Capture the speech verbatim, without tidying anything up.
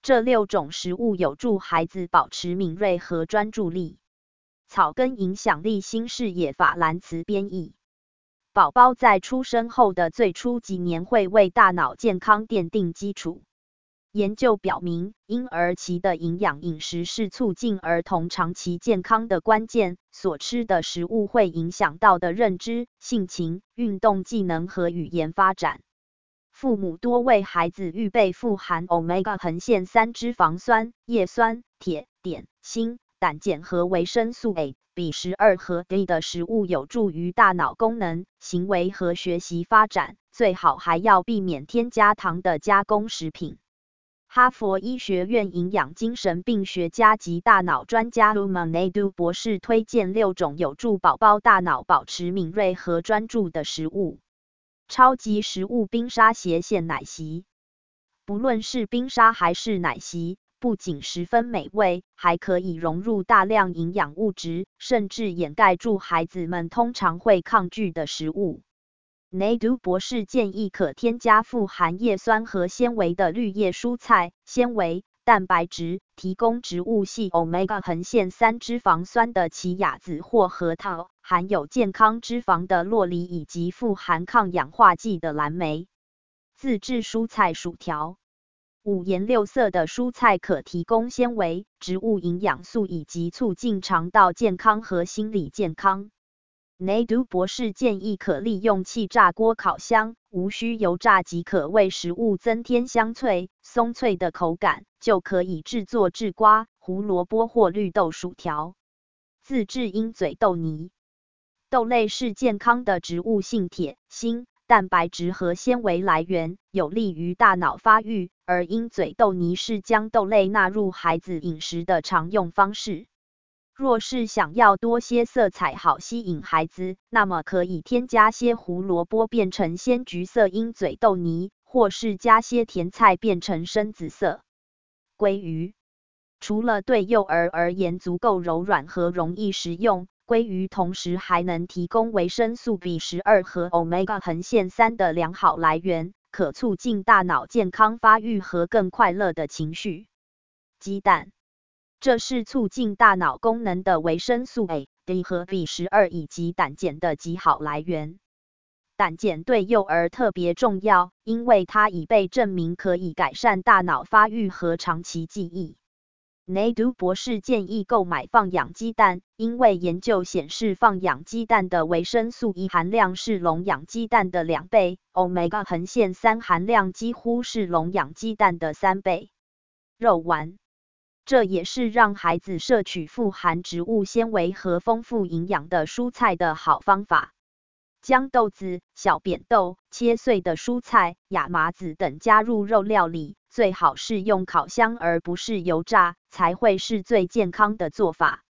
这六种食物有助孩子保持敏锐和专注力。草根影响力新视野法兰茨编译。宝宝在出生后的最初几年会为大脑健康奠定基础。研究表明，婴儿期的营养饮食是促进儿童长期健康的关键，所吃的食物会影响到的认知、性情、运动技能和语言发展。父母多为孩子预备富含 Omega 横线三脂肪酸、叶酸、铁、碘、锌、胆碱和维生素 A、B 十二 和 D 的食物，有助于大脑功能、行为和学习发展。最好还要避免添加糖的加工食品。哈佛医学院营养精神病学家及大脑专家 Uma Naidoo 博士推荐六种有助宝宝大脑保持敏锐和专注的食物。超级食物冰沙斜线奶昔。不论是冰沙还是奶昔，不仅十分美味，还可以融入大量营养物质，甚至掩盖住孩子们通常会抗拒的食物。Naidoo 博士建议可添加富含叶酸和纤维的绿叶蔬菜，纤维、蛋白质提供植物系 Omega 横线三脂肪酸的奇亚籽或核桃，含有健康脂肪的酪梨，以及富含抗氧化剂的蓝莓。自制蔬菜薯条。五颜六色的蔬菜可提供纤维、植物营养素以及促进肠道健康和心理健康。Naidoo 博士建议可利用气炸锅烤箱，无需油炸即可为食物增添香脆、松脆的口感，就可以制作制瓜、胡萝卜或绿豆薯条。自制鹰嘴豆泥。豆类是健康的植物性铁、锌、蛋白质和纤维来源，有利于大脑发育，而鹰嘴豆泥是将豆类纳入孩子饮食的常用方式。若是想要多些色彩好吸引孩子，那么可以添加些胡萝卜变成鲜橘色鹰嘴豆泥，或是加些甜菜变成深紫色。鲑鱼。除了对幼儿而言足够柔软和容易食用，鲑鱼同时还能提供维生素 B 十二 和 Omega 横线三的良好来源，可促进大脑健康发育和更快乐的情绪。鸡蛋。这是促进大脑功能的维生素 A、D 和 B 十二 以及胆碱的极好来源。胆碱对幼儿特别重要，因为它已被证明可以改善大脑发育和长期记忆。Naidoo 博士建议购买放养鸡蛋，因为研究显示放养鸡蛋的维生素 E 含量是笼养鸡蛋的两倍 ，Omega 横线三含量几乎是笼养鸡蛋的三倍。肉丸。这也是让孩子摄取富含植物纤维和丰富营养的蔬菜的好方法。将豆子、小扁豆、切碎的蔬菜、亚麻籽等加入肉料里，最好是用烤箱而不是油炸，才会是最健康的做法。